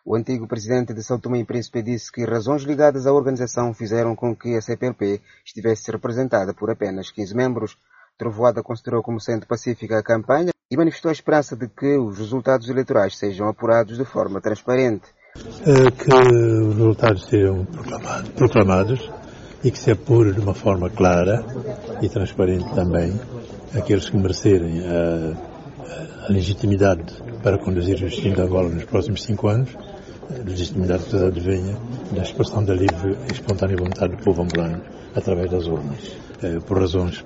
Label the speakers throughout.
Speaker 1: O antigo presidente de São Tomé e Príncipe disse que razões ligadas à organização fizeram com que a CPLP estivesse representada por apenas 15 membros. Trovoada considerou como sendo pacífica a campanha e manifestou a esperança de que os resultados eleitorais sejam apurados de forma transparente.
Speaker 2: Que os resultados sejam proclamados e que se apure de uma forma clara e transparente também aqueles que merecerem a legitimidade para conduzir o destino de Angola nos próximos 5 anos, a legitimidade que advenha da expressão da livre e espontânea vontade do povo angolano através das urnas. Por razões,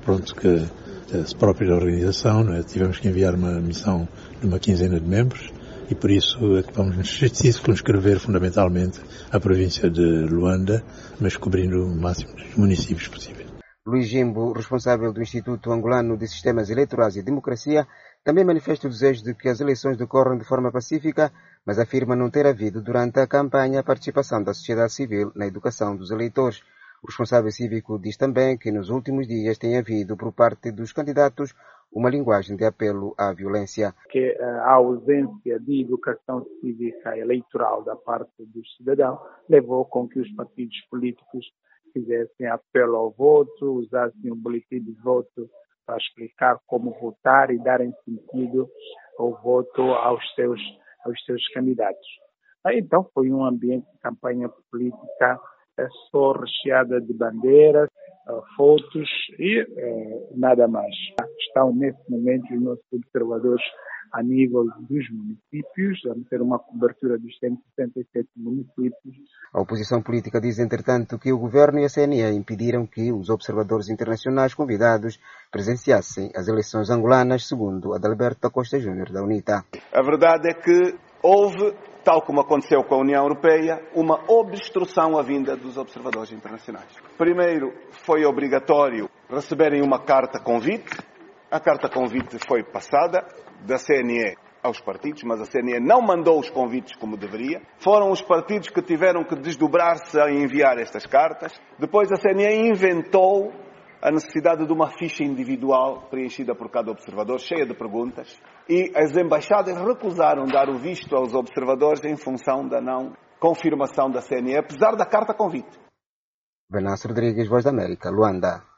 Speaker 2: que próprias da organização, tivemos que enviar uma missão de uma quinzena de membros e por isso vamos nos circunscrever fundamentalmente a província de Luanda, mas cobrindo o máximo dos municípios possíveis.
Speaker 1: Luís Jimbo, responsável do Instituto Angolano de Sistemas Eleitorais e Democracia, também manifesta o desejo de que as eleições decorram de forma pacífica, mas afirma não ter havido durante a campanha a participação da sociedade civil na educação dos eleitores. O responsável cívico diz também que nos últimos dias tem havido por parte dos candidatos uma linguagem de apelo à violência.
Speaker 3: Que a ausência de educação cívica eleitoral da parte dos cidadãos levou com que os partidos políticos fizessem apelo ao voto, usassem o boletim de voto para explicar como votar e darem sentido ao voto aos seus candidatos. Então foi um ambiente de campanha política só recheada de bandeiras, fotos e nada mais. Estão nesse momento os nossos observadores a nível dos municípios, vamos ter uma cobertura dos 167 municípios.
Speaker 1: A oposição política diz, entretanto, que o governo e a CNE impediram que os observadores internacionais convidados presenciassem as eleições angolanas, segundo Adalberto da Costa Júnior, da UNITA.
Speaker 4: A verdade é que houve, tal como aconteceu com a União Europeia, uma obstrução à vinda dos observadores internacionais. Primeiro, foi obrigatório receberem uma carta-convite. A carta-convite foi passada da CNE aos partidos, mas a CNE não mandou os convites como deveria. Foram os partidos que tiveram que desdobrar-se a enviar estas cartas. Depois a CNE inventou a necessidade de uma ficha individual preenchida por cada observador, cheia de perguntas, e as embaixadas recusaram dar o visto aos observadores em função da não confirmação da CNE, apesar da carta-convite.
Speaker 1: Venâncio Rodrigues, Voz da América, Luanda.